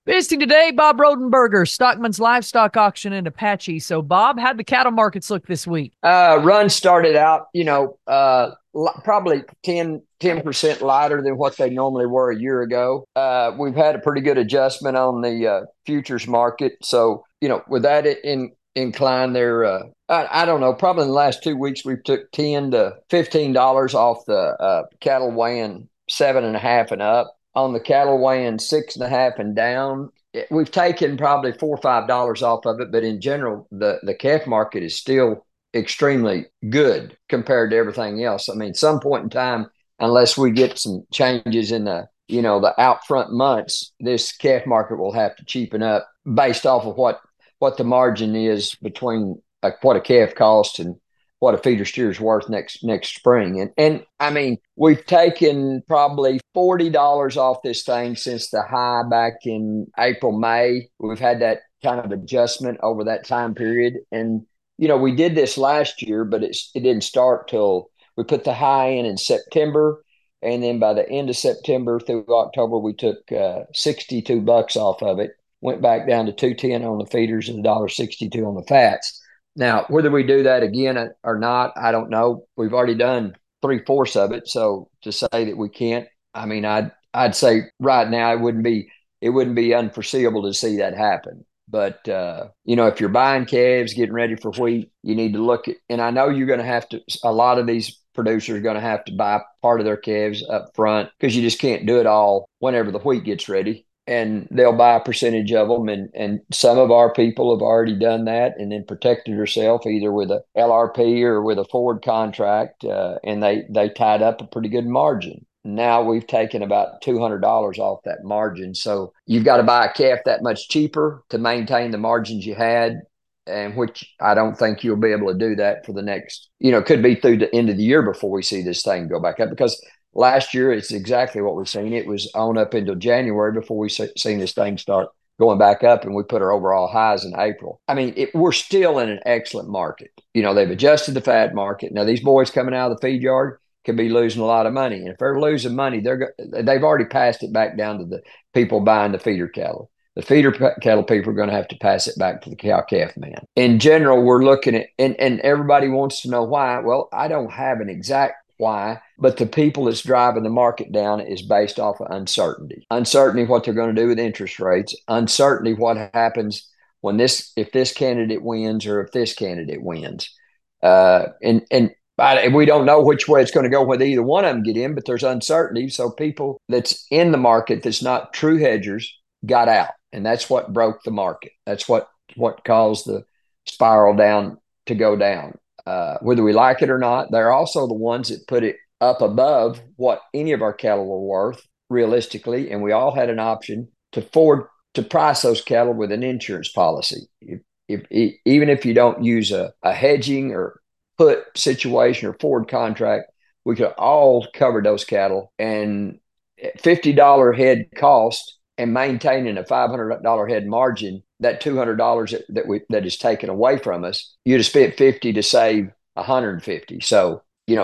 Visiting today, Bob Rodenberger, Stockman's Livestock Auction in Apache. So, Bob, how'd the cattle markets look this week? Run started out, probably 10% lighter than what they normally were a year ago. We've had a pretty good adjustment on the futures market. So, with that in incline there, I don't know, probably in the last 2 weeks, we've took $10 to $15 off the cattle weighing 7.5 and up. On the cattle weighing 6.5 and down, we've taken probably $4 or $5 off of it, but in general, the calf market is still extremely good compared to everything else. I mean, some point in time, unless we get some changes in the out front months, this calf market will have to cheapen up based off of what the margin is between what a calf costs and what a feeder steer is worth next spring. And I mean, we've taken probably $40 off this thing since the high back in April, May. We've had that kind of adjustment over that time period. And we did this last year, but it didn't start till we put the high in September. And then by the end of September through October, we took $62 off of it, went back down to 210 on the feeders and $1.62 on the fats. Now, whether we do that again or not, I don't know. We've already done three-fourths of it. So to say that we can't, I mean, I'd say right now it wouldn't be unforeseeable to see that happen. But if you're buying calves, getting ready for wheat, you need to look at. And I know you're going to have to. A lot of these producers are going to have to buy part of their calves up front because you just can't do it all whenever the wheat gets ready. And they'll buy a percentage of them. And some of our people have already done that and then protected themselves either with a LRP or with a forward contract, and they tied up a pretty good margin. Now we've taken about $200 off that margin. So you've got to buy a calf that much cheaper to maintain the margins you had, and which I don't think you'll be able to do that for the next, it could be through the end of the year before we see this thing go back up because last year it's exactly what we've seen. It was on up until January before we seen this thing start going back up, and we put our overall highs in April. I mean, we're still in an excellent market. They've adjusted the fat market. Now these boys coming out of the feed yard could be losing a lot of money. And if they're losing money, they've already passed it back down to the people buying the feeder cattle. The feeder cattle people are going to have to pass it back to the cow calf man. In general, we're looking at, and everybody wants to know why. Well, I don't have an exact why, but the people that's driving the market down is based off of uncertainty. Uncertainty what they're going to do with interest rates, uncertainty what happens if this candidate wins or if this candidate wins. And we don't know which way it's going to go, whether either one of them get in, but there's uncertainty. So people that's in the market that's not true hedgers got out. And that's what broke the market. That's what caused the spiral down to go down. Whether we like it or not, they're also the ones that put it up above what any of our cattle were worth realistically. And we all had an option to price those cattle with an insurance policy. Even if you don't use a hedging or put situation or forward contract, we could all cover those cattle and $50 head cost and maintaining a $500 head margin, that $200 that is taken away from us, you'd have spent 50 to save 150. So,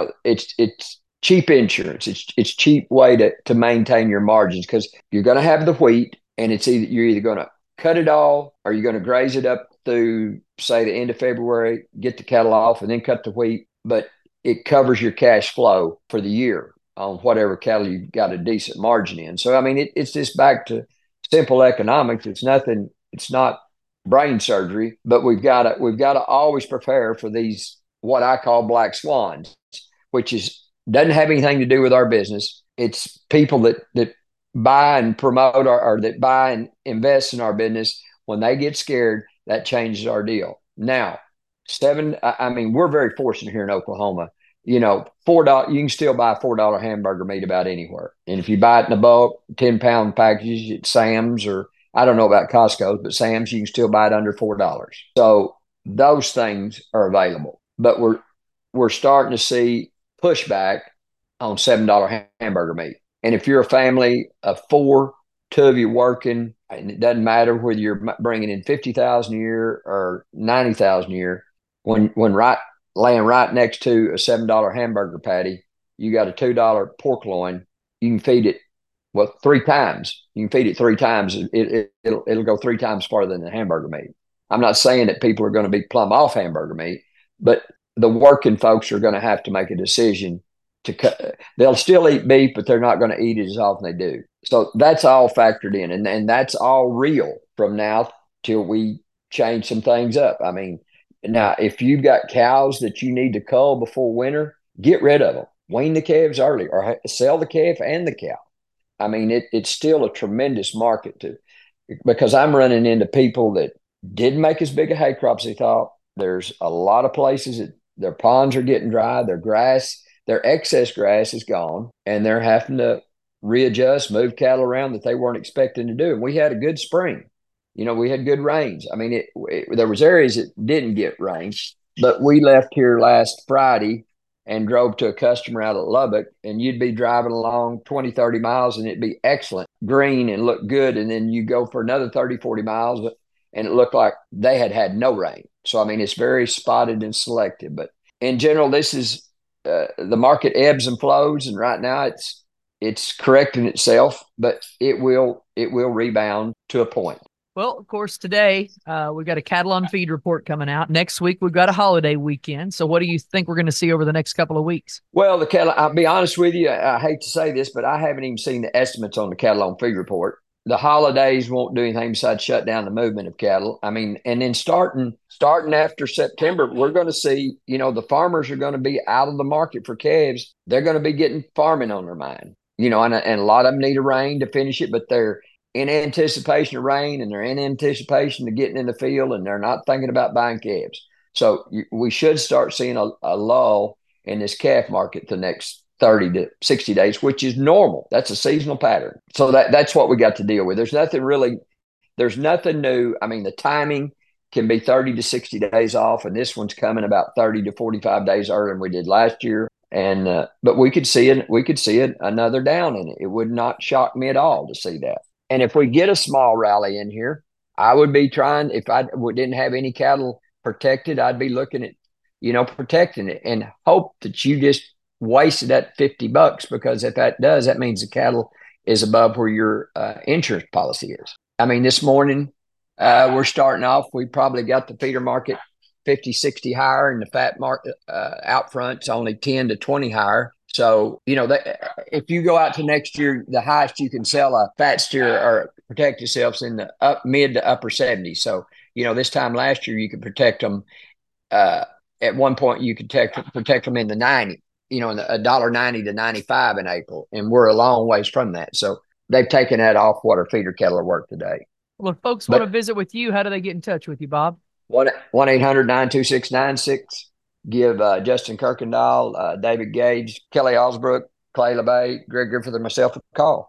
it's cheap insurance. It's cheap way to maintain your margins because you're going to have the wheat and you're either going to cut it all or you're going to graze it up through, say, the end of February, get the cattle off, and then cut the wheat. But it covers your cash flow for the year on whatever cattle you've got a decent margin in. So, I mean, it's just back to simple economics. It's nothing. It's not brain surgery, but we've got to always prepare for these what I call black swans, which doesn't have anything to do with our business. It's people that buy and promote or that buy and invest in our business. When they get scared, that changes our deal. Now, I mean, we're very fortunate here in Oklahoma. $4, you can still buy $4 hamburger meat about anywhere. And if you buy it in a bulk, 10-pound packages at Sam's, or I don't know about Costco's, but Sam's, you can still buy it under $4. So those things are available. But we're starting to see pushback on $7 hamburger meat. And if you're a family of four, two of you working, and it doesn't matter whether you're bringing in 50,000 a year or 90,000 a year, when laying right next to a $7 hamburger patty, you got a $2 pork loin. You can feed it Well, three times. You can feed it three times. It'll go three times farther than the hamburger meat. I'm not saying that people are going to be plumb off hamburger meat, but the working folks are going to have to make a decision to cut. They'll still eat beef, but they're not going to eat it as often as they do. So that's all factored in, and that's all real from now till we change some things up. I mean, now if you've got cows that you need to cull before winter, get rid of them. Wean the calves early, or sell the calf and the cow. I mean, it's still a tremendous market to, because I'm running into people that didn't make as big a hay crop as they thought. There's a lot of places that their ponds are getting dry, their grass, their excess grass is gone, and they're having to readjust, move cattle around that they weren't expecting to do. And we had a good spring. We had good rains. I mean, there was areas that didn't get rain, but we left here last Friday and drove to a customer out of Lubbock, and you'd be driving along 20, 30 miles and it'd be excellent, green and look good. And then you go for another 30, 40 miles and it looked like they had no rain. So, I mean, it's very spotted and selective. But in general, this is the market ebbs and flows. And right now it's correcting itself, but it will rebound to a point. Well, of course, today we've got a cattle on feed report coming out. Next week, we've got a holiday weekend. So what do you think we're going to see over the next couple of weeks? Well, the cattle, I'll be honest with you, I hate to say this, but I haven't even seen the estimates on the cattle on feed report. The holidays won't do anything besides shut down the movement of cattle. I mean, and then starting after September, we're going to see, the farmers are going to be out of the market for calves. They're going to be getting farming on their mind, and a lot of them need a rain to finish it, but they're in anticipation of rain and they're in anticipation of getting in the field, and they're not thinking about buying calves. So we should start seeing a lull in this calf market the next 30 to 60 days, which is normal. That's a seasonal pattern. So that's what we got to deal with. There's nothing new. I mean, the timing can be 30 to 60 days off, and this one's coming about 30 to 45 days earlier than we did last year. And but we could see it another down in it. It would not shock me at all to see that. And if we get a small rally in here, I would be trying, if I didn't have any cattle protected, I'd be looking at, protecting it and hope that you just wasted that $50, because if that does, that means the cattle is above where your insurance policy is. I mean, this morning we're starting off, we probably got the feeder market 50, 60 higher, and the fat market out front's only 10 to 20 higher. So, if you go out to next year, the highest you can sell a fat steer or protect yourselves in the mid to upper 70s. So, this time last year, you could protect them. At one point, you could protect them in the 90, in the $1.90 to 95 in April. And we're a long ways from that. So they've taken that off what our feeder cattle are worth today. Well, if folks want to visit with you, how do they get in touch with you, Bob? 1-800-926-96. Give Justin Kirkendall, David Gage, Kelly Osbrook, Clay LeBay, Greg Griffith, and myself a call.